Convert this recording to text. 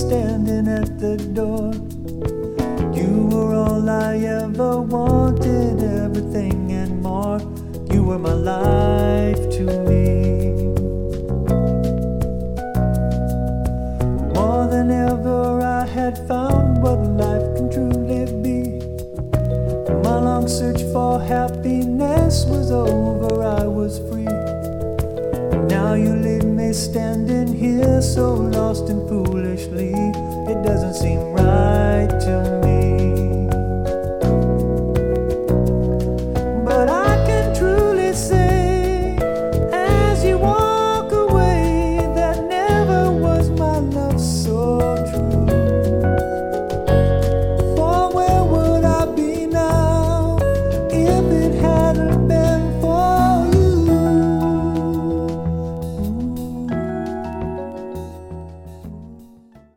standing at the door. You were all I ever wanted, everything and more. You were my life to me. More than ever I had found what life can truly be. My long search for happiness was over, I was free. Now you leave me standing here so lost and foolishly